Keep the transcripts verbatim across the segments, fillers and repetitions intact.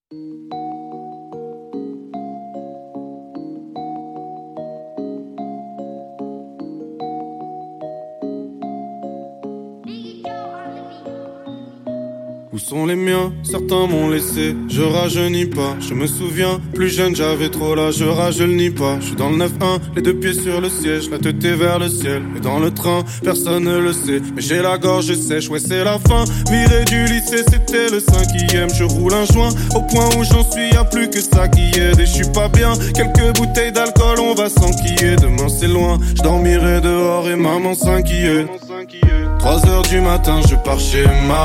Où sont les miens? Certains m'ont laissé, je rajeunis pas. Je me souviens, plus jeune j'avais trop l'âge, je rajeunis pas. Je suis dans le neuf un, les deux pieds sur le siège, la tête est vers le ciel. Et dans le train, personne ne le sait, mais j'ai la gorge sèche, ouais c'est la fin. Viré du lycée, c'était le cinquième. Je roule un joint, au point où j'en suis, y'a plus que ça qui aide. Et je suis pas bien, quelques bouteilles d'alcool, on va s'enquiller. Demain c'est loin, je dormirai dehors et maman s'inquiète. Trois heures du matin, je pars chez ma.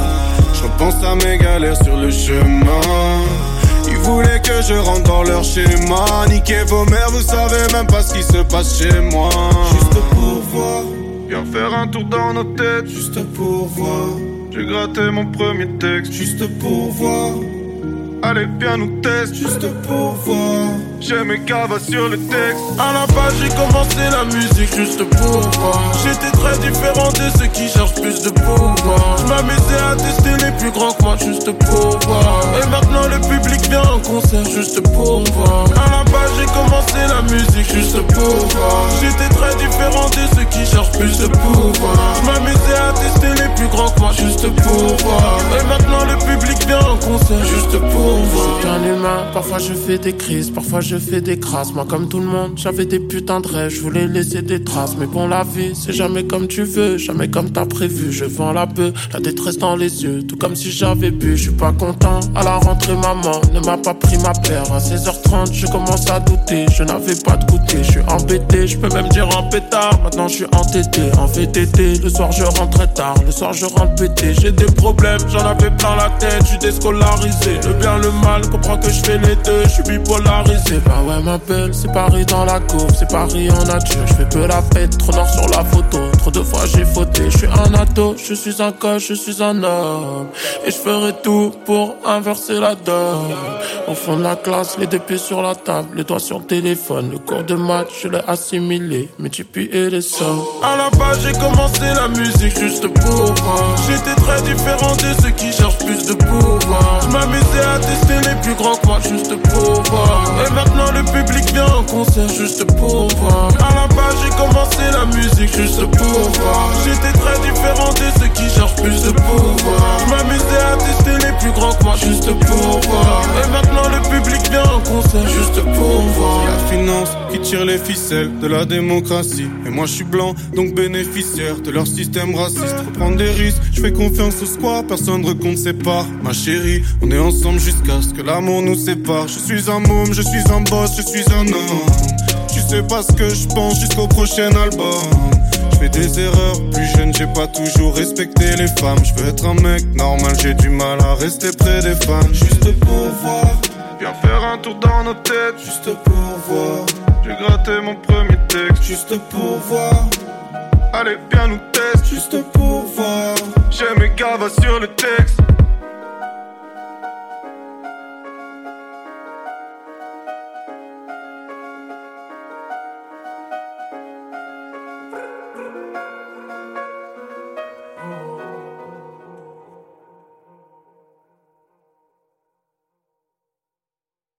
Je repense à mes galères sur le chemin. Ils voulaient que je rentre dans leur schéma. Niquez vos mères, vous savez même pas ce qui se passe chez moi. Juste pour voir, viens faire un tour dans nos têtes. Juste pour voir, j'ai gratté mon premier texte. Juste pour voir, allez viens nous tester. Juste pour voir, j'ai mes cavas sur le texte. À la base j'ai commencé la musique juste pour voir. J'étais très différent de ceux qui cherchent plus de pouvoir. Je m'amusais à tester les plus grands que moi juste pour voir. Et maintenant le public vient en concert juste pour voir. À la base j'ai commencé la musique juste pour voir. J'étais très différent de ceux qui cherchent plus de pouvoir. Je m'amusais à tester les plus grands que moi juste pour voir. Et maintenant le public vient en concert juste pour voir. Je suis qu'un humain, parfois je fais des crises, parfois je fais des crasses. Moi comme tout le monde, j'avais des putains de rêves, je voulais laisser des traces. Mais bon la vie, c'est jamais comme tu veux, jamais comme t'as prévu. Je vends la peur, la détresse dans les yeux, tout comme si j'avais bu. Je suis pas content, à la rentrée maman ne m'a pas pris ma paire. À seize heures trente, je commence à douter, je n'avais pas de goûter. Je suis embêté, je peux même dire en pétard. Maintenant je suis entêté, en V T T. Le soir je rentre très tard, le soir je rentre pété. J'ai des problèmes, j'en avais plein la tête, je suis déscolarisé. Le bien, le mal, comprends que je fais les deux, je suis bipolarisé. Bah ouais ma belle, c'est Paris dans la courbe, c'est Paris en nature. Je fais peu la fête, trop noir sur la photo, trop de fois j'ai fauté. Je suis un ado, je suis un coach, je suis un homme. Et je ferai tout pour inverser la donne. Au fond de la classe, les deux pieds sur la table, les doigts sur le téléphone. Le cours de maths, je l'ai assimilé, multiplié les sommes. À la base j'ai commencé la musique juste pour voir. J'étais très différent de ceux qui cherchent plus de pouvoir. Je m'amusais à tester les plus grands que moi juste pour voir. Et maintenant le public vient en concert juste pour voir. À la base j'ai commencé la musique juste pour voir. J'étais très différent de ceux qui cherchent plus de pouvoir. Je m'amusais à tester les plus grands que moi juste pour voir. Et maintenant le public vient en concert juste pour voir. La finance qui tire les ficelles de la démocratie. Et moi je suis blanc, donc bénéficiaire de leur système raciste. Faut prendre des risques, je fais confiance au square, personne recompte ses parts. Ma chérie, on est ensemble jusqu'à ce que l'amour nous sépare. Je suis un môme, je suis un boss, je suis un homme. Tu sais pas ce que je pense jusqu'au prochain album. Je fais des erreurs, plus jeune j'ai pas toujours respecté les femmes. Je veux être un mec normal, j'ai du mal à rester près des fans. Juste pour voir, viens faire un tour dans nos têtes. Juste pour voir, j'ai gratté mon premier texte. Juste pour voir, allez viens nous tester. Juste pour voir, j'ai mes cavas sur le texte.